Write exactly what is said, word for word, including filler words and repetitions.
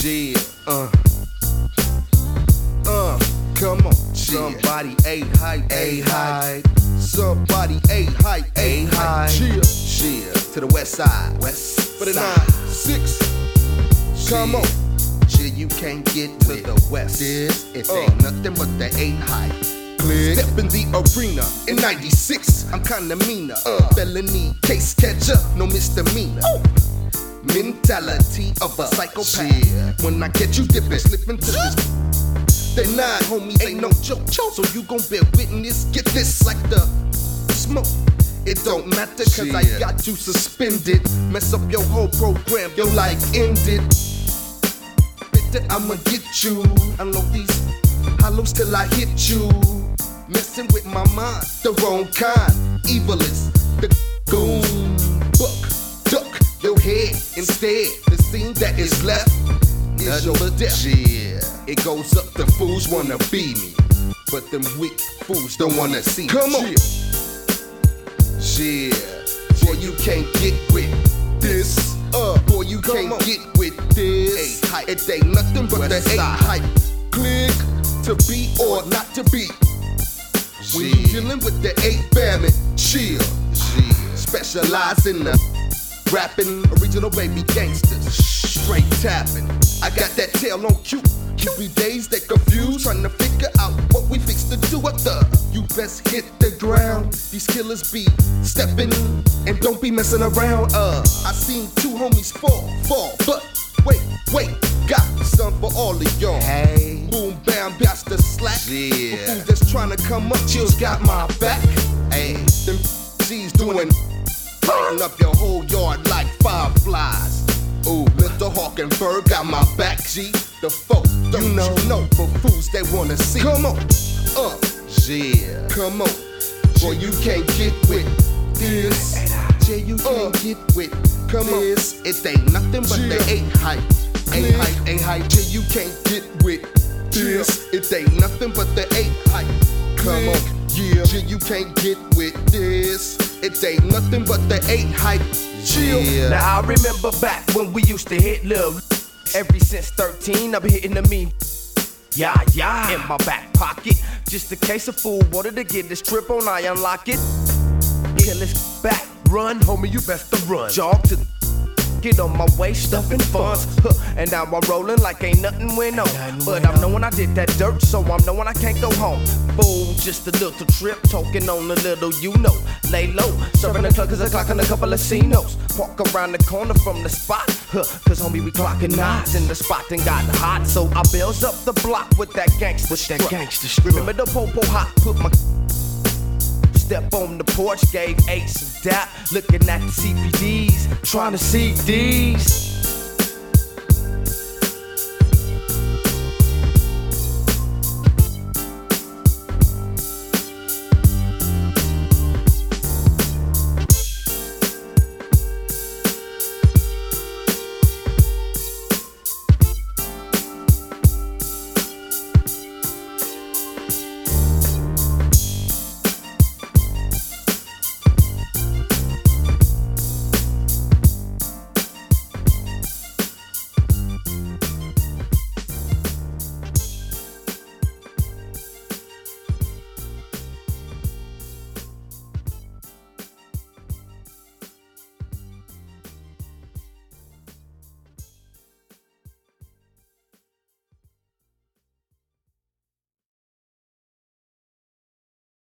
Yeah, uh. Uh, come on. Somebody ain't hype, ain't hype. Somebody ain't hype, ain't hype. Cheer, cheer to the west side, west for the nine six. Come on, cheer, you can't get to the west. This it ain't nothing but the ain't hype. Click. Step in the arena in ninety-six. I'm kinda meaner. Uh. Felony case catcher, no misdemeanor. Ooh. Mentality of a psychopath. Yeah. When I get you dipping, slip into this. They not, homies, ain't no joke. So you gon' bear witness. Get this like the smoke. It don't matter, cause yeah. I got you suspended. Mess up your whole program, your life ended. I'ma get you. Unload these hollows till I hit you. Messing with my mind, the wrong kind. Evil is the goon. Buck, duck your head instead. The scene that is left is your death. Yeah. It goes up, the fools wanna be me, but them weak fools don't wanna see me. Come on. Yeah. Boy, you can't get with this. Uh, boy, you Come can't on. get with this. Hype. It ain't nothing but West the eight hype. Click to be or not to be. Yeah. When you dealing with the eight famine, chill. Yeah. Specialize in the rapping, original baby gangsters, straight tapping. I got that tail on cue. You be dazed and confused, trying to figure out what we fix to do. What the? You best hit the ground. These killers be stepping and don't be messing around. Uh, I seen two homies fall, fall, but wait, wait, got some for all of y'all. Hey, boom, bam, that's the slack. Yeah, for fools that's trying to come up, chills got my back. Hey, them G's doing, lighting up your whole yard like fireflies. Ooh, Little Hawk and Bird got my back, G. The folk, don't you know, you know, for fools they wanna see. Come on, uh, yeah, come on. Boy, you can't get with this. Yeah, you can't uh, get with come this. On. It ain't nothing but yeah. the eight hype. Eight hype, eight hype. Yeah, you can't get with this. It ain't nothing but the eight hype. Come on, yeah, yeah, you can't get with this. It ain't nothing but the eight hype. Chill. Yeah. Now I remember back when we used to hit lil. Ever since thirteen, I've been hitting the mean. Yeah, yeah. In my back pocket, just in case a fool wanted to get this trip on, I unlock it. Yeah, let's back, run, homie, you best to run. Jog to get on my way, stuffing funds. Huh. And now I'm rolling like ain't nothing went on. But I'm knowing I did that dirt, so I'm knowing I can't go home. Boom, just a little trip, talking on a little, you know. Lay low, serving the cluckers a clock and a couple of C-notes. Walk around the corner from the spot, huh, cause homie we clocking eyes in the spot and got hot. So I builds up the block with that gangster with that gangster strut. Remember the popo hot, put my step on the porch, gave eight some dap, looking at the C P Ds, trying to see these.